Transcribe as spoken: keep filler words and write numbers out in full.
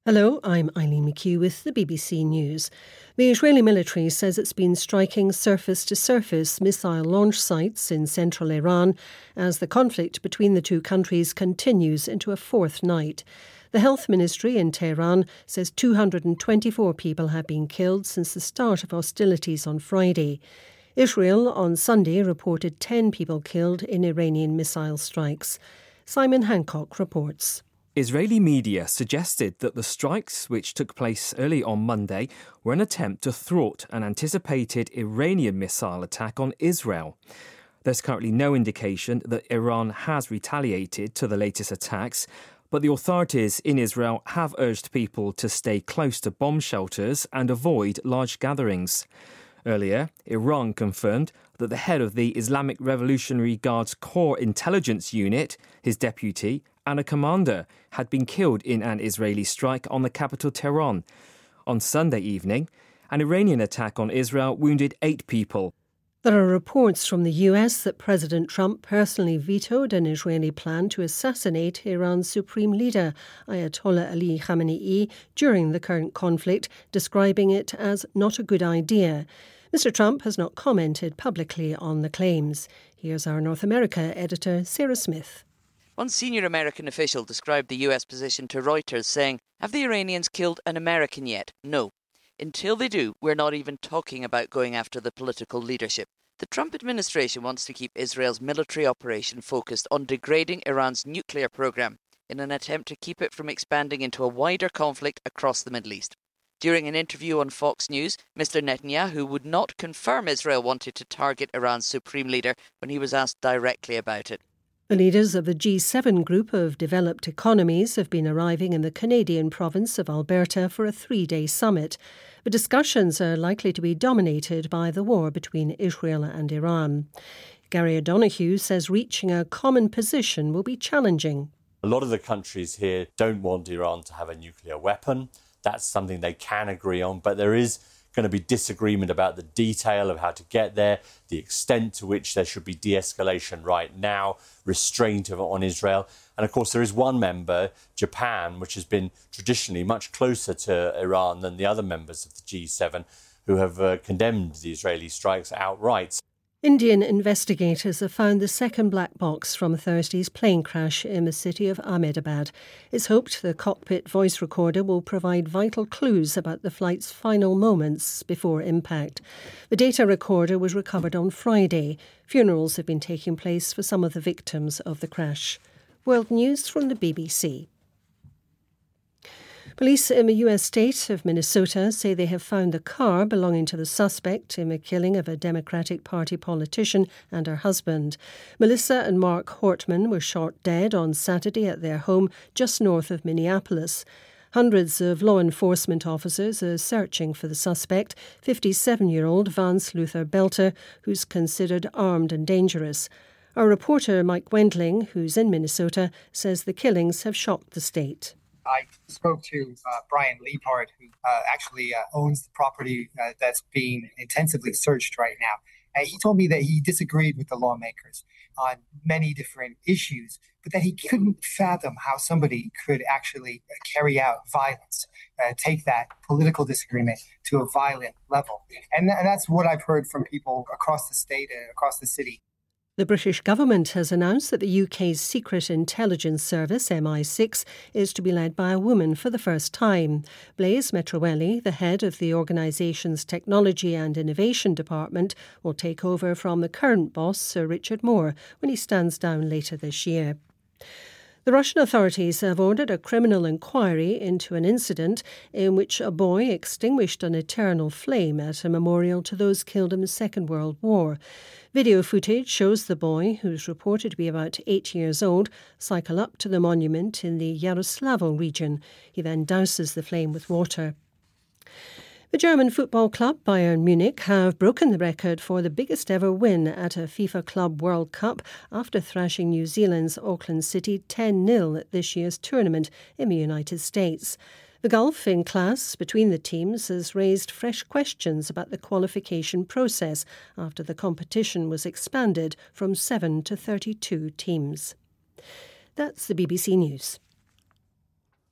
Hello, I'm Eileen McHugh with the B B C News. The Israeli military says it's been striking surface-to-surface missile launch sites in central Iran as the conflict between the two countries continues into a fourth night. The health ministry in Tehran says two hundred twenty-four people have been killed since the start of hostilities on Friday. Israel on Sunday reported ten people killed in Iranian missile strikes. Simon Hancock reports. Israeli media suggested that the strikes, which took place early on Monday, were an attempt to thwart an anticipated Iranian missile attack on Israel. There's currently no indication that Iran has retaliated to the latest attacks, but the authorities in Israel have urged people to stay close to bomb shelters and avoid large gatherings. Earlier, Iran confirmed that the head of the Islamic Revolutionary Guard's Core Intelligence Unit, his deputy, and a commander had been killed in an Israeli strike on the capital Tehran. On Sunday evening, an Iranian attack on Israel wounded eight people. There are reports from the U S that President Trump personally vetoed an Israeli plan to assassinate Iran's supreme leader, Ayatollah Ali Khamenei, during the current conflict, describing it as not a good idea. Mister Trump has not commented publicly on the claims. Here's our North America editor, Sarah Smith. One senior American official described the U S position to Reuters, saying, "Have the Iranians killed an American yet? No. Until they do, we're not even talking about going after the political leadership." The Trump administration wants to keep Israel's military operation focused on degrading Iran's nuclear program in an attempt to keep it from expanding into a wider conflict across the Middle East. During an interview on Fox News, Mister Netanyahu would not confirm Israel wanted to target Iran's supreme leader when he was asked directly about it. The leaders of the G seven group of developed economies have been arriving in the Canadian province of Alberta for a three-day summit. The discussions are likely to be dominated by the war between Israel and Iran. Gary O'Donoghue says reaching a common position will be challenging. A lot of the countries here don't want Iran to have a nuclear weapon. That's something they can agree on, but there is going to be disagreement about the detail of how to get there, the extent to which there should be de-escalation right now, restraint on Israel. And of course, there is one member, Japan, which has been traditionally much closer to Iran than the other members of the G seven, who have uh, condemned the Israeli strikes outright. Indian investigators have found the second black box from Thursday's plane crash in the city of Ahmedabad. It's hoped the cockpit voice recorder will provide vital clues about the flight's final moments before impact. The data recorder was recovered on Friday. Funerals have been taking place for some of the victims of the crash. World News from the B B C. Police in the U S state of Minnesota say they have found a car belonging to the suspect in the killing of a Democratic Party politician and her husband. Melissa and Mark Hortman were shot dead on Saturday at their home just north of Minneapolis. Hundreds of law enforcement officers are searching for the suspect, fifty-seven-year-old Vance Luther Belter, who's considered armed and dangerous. Our reporter Mike Wendling, who's in Minnesota, says the killings have shocked the state. I spoke to uh, Brian Liebhardt, who uh, actually uh, owns the property uh, that's being intensively searched right now. And he told me that he disagreed with the lawmakers on many different issues, but that he couldn't fathom how somebody could actually carry out violence, uh, take that political disagreement to a violent level. And, th- and that's what I've heard from people across the state and across the city. The British government has announced that the U K's secret intelligence service, M I six, is to be led by a woman for the first time. Blaise Metroelli, the head of the organisation's Technology and Innovation Department, will take over from the current boss, Sir Richard Moore, when he stands down later this year. The Russian authorities have ordered a criminal inquiry into an incident in which a boy extinguished an eternal flame at a memorial to those killed in the Second World War. Video footage shows the boy, who's reported to be about eight years old, cycle up to the monument in the Yaroslavl region. He then douses the flame with water. The German football club Bayern Munich have broken the record for the biggest ever win at a FIFA Club World Cup after thrashing New Zealand's Auckland City ten nil at this year's tournament in the United States. The gulf in class between the teams has raised fresh questions about the qualification process after the competition was expanded from seven to thirty-two teams. That's the B B C News.